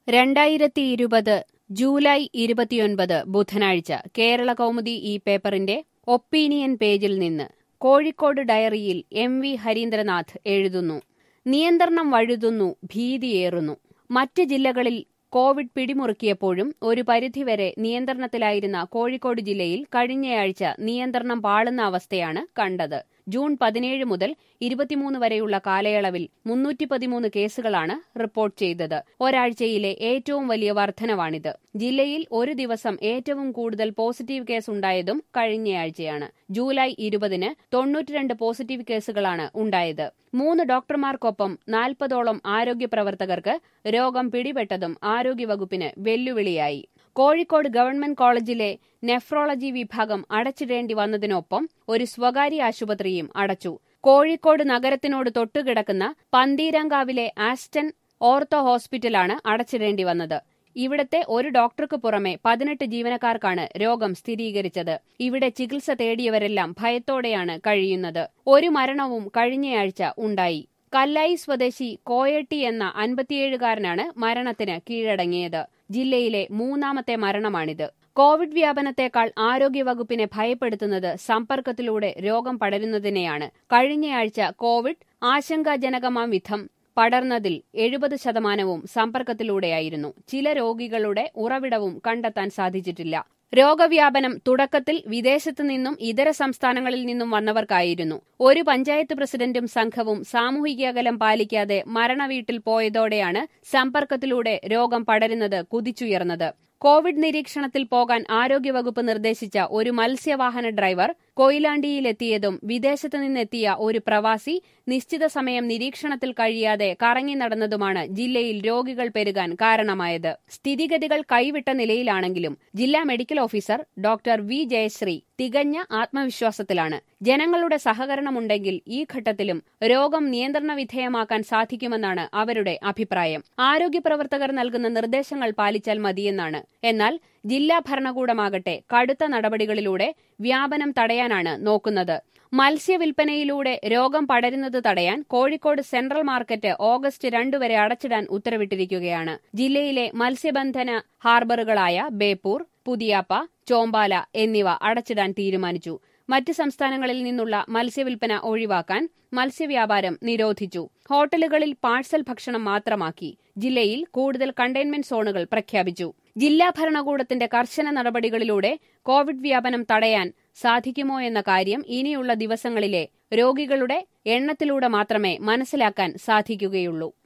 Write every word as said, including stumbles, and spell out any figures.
രണ്ടായിരത്തി ഇരുപത് ജൂലൈ ഇരുപത്തിയൊൻപത് ബുധനാഴ്ച കേരള കൗമുദി ഈ പേപ്പറിന്റെ ഒപ്പീനിയൻ പേജിൽ നിന്ന് കോഴിക്കോട് ഡയറിയിൽ എം വി ഹരീന്ദ്രനാഥ് എഴുതുന്നു. നിയന്ത്രണം വഴുതുന്നു, ഭീതിയേറുന്നു. മറ്റ് ജില്ലകളിൽ കോവിഡ് പിടിമുറുക്കിയപ്പോഴും ഒരു പരിധിവരെ നിയന്ത്രണത്തിലായിരുന്ന കോഴിക്കോട് ജില്ലയിൽ കഴിഞ്ഞയാഴ്ച നിയന്ത്രണം പാളുന്ന അവസ്ഥയാണ് കണ്ടത്. ജൂൺ പതിനേഴ് മുതൽ ഇരുപത്തിമൂന്ന് വരെയുള്ള കാലയളവിൽ മുന്നൂറ്റി പതിമൂന്ന് കേസുകളാണ് റിപ്പോർട്ട് ചെയ്തത്. ഒരാഴ്ചയിലെ ഏറ്റവും വലിയ വർധനവാണിത്. ജില്ലയിൽ ഒരു ദിവസം ഏറ്റവും കൂടുതൽ പോസിറ്റീവ് കേസ് ഉണ്ടായതും കഴിഞ്ഞയാഴ്ചയാണ്. ജൂലൈ ഇരുപതിന് തൊണ്ണൂറ്റിരണ്ട് പോസിറ്റീവ് കേസുകളാണ് ഉണ്ടായത്. മൂന്ന് ഡോക്ടർമാർക്കൊപ്പം നാൽപ്പതോളം ആരോഗ്യ പ്രവർത്തകർക്ക് രോഗം പിടിപെട്ടതും ആരോഗ്യവകുപ്പിന് വെല്ലുവിളിയായി. കോഴിക്കോട് ഗവൺമെന്റ് കോളേജിലെ നെഫ്രോളജി വിഭാഗം അടച്ചിടേണ്ടി വന്നതിനൊപ്പം ഒരു സ്വകാര്യ ആശുപത്രിയും അടച്ചു. കോഴിക്കോട് നഗരത്തിനോട് തൊട്ടുകിടക്കുന്ന പന്തീരാങ്കാവിലെ ആസ്റ്റൺ ഓർത്തോ ഹോസ്പിറ്റലാണ് അടച്ചിടേണ്ടി വന്നത്. ഇവിടത്തെ ഒരു ഡോക്ടർക്ക് പുറമെ പതിനെട്ട് ജീവനക്കാർക്കാണ് രോഗം സ്ഥിരീകരിച്ചത്. ഇവിടെ ചികിത്സ തേടിയവരെല്ലാം ഭയത്തോടെയാണ് കഴിയുന്നത്. ഒരു മരണവും കഴിഞ്ഞയാഴ്ച ഉണ്ടായി. കല്ലായി സ്വദേശി കോയട്ടി എന്ന അൻപത്തിയേഴുകാരനാണ് മരണത്തിന് കീഴടങ്ങിയത്. ജില്ലയിലെ മൂന്നാമത്തെ മരണമാണിത്. കോവിഡ് വ്യാപനത്തെക്കാൾ ആരോഗ്യവകുപ്പിനെ ഭയപ്പെടുത്തുന്നത് സമ്പർക്കത്തിലൂടെ രോഗം പടരുന്നതിനെയാണ്. കഴിഞ്ഞയാഴ്ച കോവിഡ് ആശങ്കാജനകമാം വിധം പടർന്നതിൽ എഴുപത് ശതമാനവും സമ്പർക്കത്തിലൂടെയായിരുന്നു. ചില രോഗികളുടെ ഉറവിടവും കണ്ടെത്താൻ സാധിച്ചിട്ടില്ല. രോഗവ്യാപനം തുടക്കത്തിൽ വിദേശത്തു നിന്നും ഇതര സംസ്ഥാനങ്ങളിൽ നിന്നും വന്നവർക്കായിരുന്നു. ഒരു പഞ്ചായത്ത് പ്രസിഡന്റും സംഘവും സാമൂഹിക അകലം പാലിക്കാതെ മരണവീട്ടിൽ പോയതോടെയാണ് സമ്പർക്കത്തിലൂടെ രോഗം പടരുന്നത് കുതിച്ചുയർന്നത്. കോവിഡ് നിരീക്ഷണത്തിൽ പോകാൻ ആരോഗ്യവകുപ്പ് നിർദ്ദേശിച്ച ഒരു മത്സ്യവാഹന ഡ്രൈവർ കൊയിലാണ്ടിയിലെത്തിയതും വിദേശത്തു നിന്നെത്തിയ ഒരു പ്രവാസി നിശ്ചിത സമയം നിരീക്ഷണത്തിൽ കഴിയാതെ കറങ്ങി നടന്നതുമാണ് ജില്ലയിൽ രോഗികൾ പെരുകാൻ കാരണമായത്. സ്ഥിതിഗതികൾ കൈവിട്ട നിലയിലാണെങ്കിലും ജില്ലാ medical officer doctor V Jayashree തികഞ്ഞ ആത്മവിശ്വാസത്തിലാണ്. ജനങ്ങളുടെ സഹകരണമുണ്ടെങ്കിൽ ഈ ഘട്ടത്തിലും രോഗം നിയന്ത്രണ വിധേയമാക്കാൻ സാധിക്കുമെന്നാണ് അവരുടെ അഭിപ്രായം. ആരോഗ്യ പ്രവർത്തകർ നൽകുന്ന നിർദ്ദേശങ്ങൾ പാലിച്ചാൽ മതിയെന്നാണ്. എന്നാൽ ജില്ലാ ഭരണകൂടമാകട്ടെ കടുത്ത നടപടികളിലൂടെ വ്യാപനം തടയാനാണ് നോക്കുന്നത്. മത്സ്യവിൽപ്പനയിലൂടെ രോഗം പടരുന്നത് തടയാൻ കോഴിക്കോട് സെൻട്രൽ മാർക്കറ്റ് ഓഗസ്റ്റ് രണ്ട് വരെ അടച്ചിടാൻ ഉത്തരവിട്ടിരിക്കുകയാണ്. ജില്ലയിലെ മത്സ്യബന്ധന ഹാർബറുകളായ ബേപ്പൂർ, പുതിയാപ്പ, ചോമ്പാല എന്നിവ അടച്ചിടാൻ തീരുമാനിച്ചു. മറ്റ് സംസ്ഥാനങ്ങളിൽ നിന്നുള്ള മത്സ്യവിൽപ്പന ഒഴിവാക്കാൻ മത്സ്യവ്യാപാരം നിരോധിച്ചു. ഹോട്ടലുകളിൽ പാഴ്സൽ ഭക്ഷണം മാത്രമാക്കി. ജില്ലയിൽ കൂടുതൽ കണ്ടെയ്ൻമെന്റ് സോണുകൾ പ്രഖ്യാപിച്ചു. ജില്ലാ ഭരണകൂടത്തിന്റെ കർശന നടപടികളിലൂടെ കോവിഡ് വ്യാപനം തടയാൻ സാധിക്കുമോ എന്ന കാര്യം ഇനിയുള്ള ദിവസങ്ങളിലെ രോഗികളുടെ എണ്ണത്തിലൂടെ മാത്രമേ മനസ്സിലാക്കാൻ സാധിക്കുകയുള്ളൂ.